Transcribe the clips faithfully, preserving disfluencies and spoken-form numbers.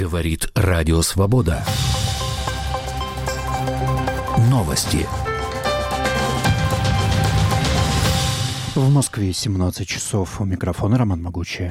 Говорит Радио Свобода. Новости. В Москве семнадцать часов. У микрофона Роман Могучий.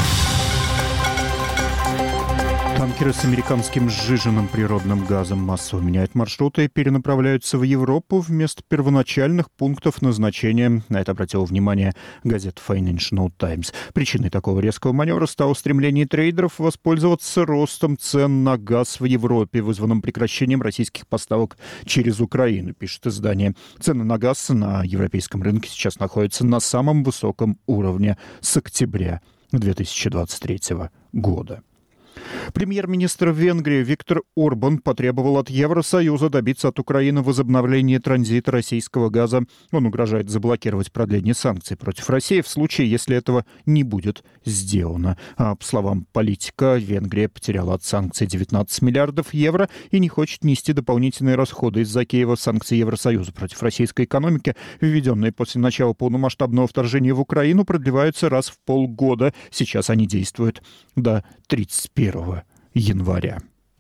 Танкеры с американским сжиженным природным газом массово меняют маршруты и перенаправляются в Европу вместо первоначальных пунктов назначения. На это обратила внимание газета Financial Times. Причиной такого резкого маневра стало стремление трейдеров воспользоваться ростом цен на газ в Европе, вызванным прекращением российских поставок через Украину, пишет издание. Цены на газ на европейском рынке сейчас находятся на самом высоком уровне с октября две тысячи двадцать третьего года. Премьер-министр Венгрии Виктор Орбан потребовал от Евросоюза добиться от Украины возобновления транзита российского газа. Он угрожает заблокировать продление санкций против России в случае, если этого не будет сделано. А, по словам политика, Венгрия потеряла от санкций девятнадцать миллиардов евро и не хочет нести дополнительные расходы из-за Киева. Санкции Евросоюза против российской экономики, введенные после начала полномасштабного вторжения в Украину, продлеваются раз в полгода. Сейчас они действуют до тридцать первого января.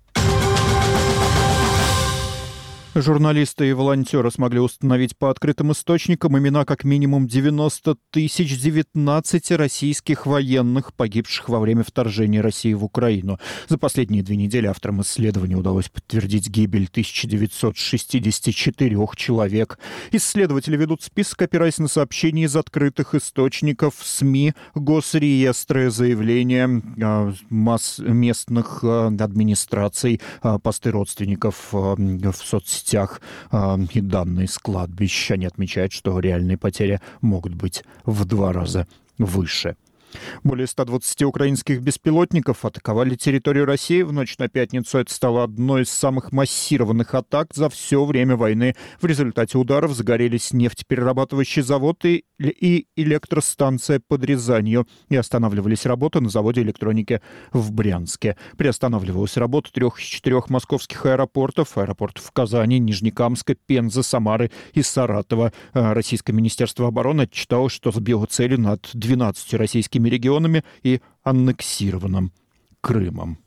Журналисты и волонтеры смогли установить по открытым источникам имена как минимум девяносто тысяч девятнадцати российских военных, погибших во время вторжения России в Украину. За последние две недели авторам исследования удалось подтвердить гибель тысяча девятьсот шестидесяти четырёх человек. Исследователи ведут список, опираясь на сообщения из открытых источников, СМИ, госреестры, заявления масс местных администраций, посты родственников в соцсетях и данные с кладбищ. Они отмечают, что реальные потери могут быть в два раза выше. Более ста двадцати украинских беспилотников атаковали территорию России в ночь на пятницу. Это стало одной из самых массированных атак за все время войны. В результате ударов загорелись нефтеперерабатывающий завод и, и электростанция под Рязанью. И останавливались работы на заводе электроники в Брянске. Приостанавливалась работа трех из четырех московских аэропортов. Аэропортов в Казани, Нижнекамска, Пензы, Самары и Саратова. Российское министерство обороны отчитало, что сбило цели над двенадцатью российскими регионами и аннексированным Крымом.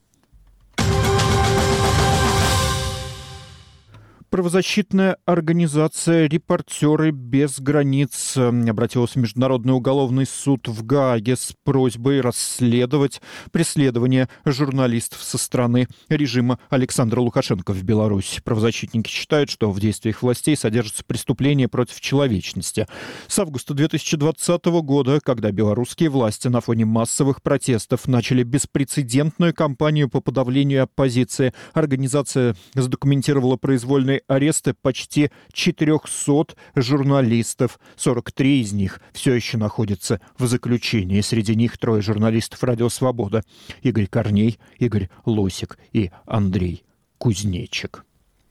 Правозащитная организация «Репортеры без границ» обратилась в Международный уголовный суд в Гааге с просьбой расследовать преследование журналистов со стороны режима Александра Лукашенко в Беларуси. Правозащитники считают, что в действиях властей содержатся преступления против человечности. С августа две тысячи двадцатого года, когда белорусские власти на фоне массовых протестов начали беспрецедентную кампанию по подавлению оппозиции, организация задокументировала произвольные аресты почти четырехсот журналистов. сорок три из них все еще находятся в заключении. Среди них трое журналистов «Радио Свобода». Игорь Корней, Игорь Лосик и Андрей Кузнечик.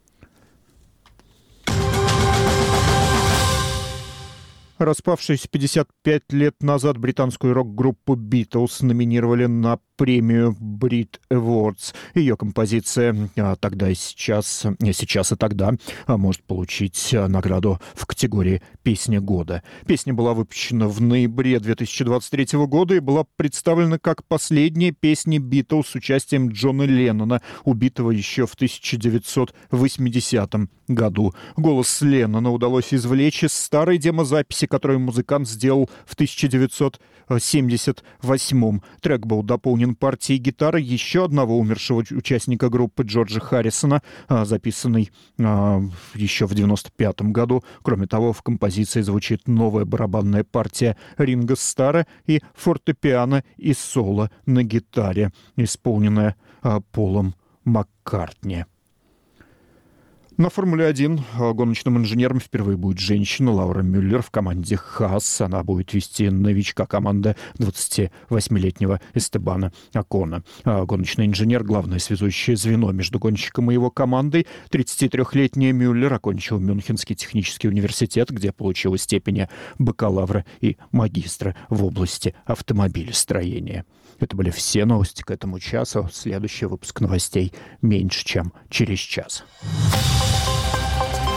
Распавшись пятьдесят пять лет назад, британскую рок-группу «Битлз» номинировали на премию Brit Awards. Ее композиция тогда и сейчас, сейчас и тогда может получить награду в категории «Песня года». Песня была выпущена в ноябре две тысячи двадцать третьего года и была представлена как последняя песня «Битлз» с участием Джона Леннона, убитого еще в тысяча девятьсот восьмидесятом году. Голос Леннона удалось извлечь из старой демозаписи, которую музыкант сделал в тысяча девятьсот семьдесят восьмом. Трек был дополнен партией гитары еще одного умершего участника группы Джорджа Харрисона, записанной еще в девяносто пятом году. Кроме того, в композиции звучит новая барабанная партия Ринго Старра и фортепиано и соло на гитаре, исполненная Полом Маккартни. На Формуле один гоночным инженером впервые будет женщина Лаура Мюллер в команде «Хаас». Она будет вести новичка команды двадцативосьмилетнего Эстебана Окона. Гоночный инженер — главное связующее звено между гонщиком и его командой. тридцатитрёхлетняя Мюллер окончила Мюнхенский технический университет, где получила степени бакалавра и магистра в области автомобилестроения. Это были все новости к этому часу. Следующий выпуск новостей меньше, чем через час.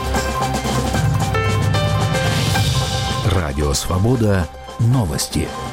Радио Свобода. Новости.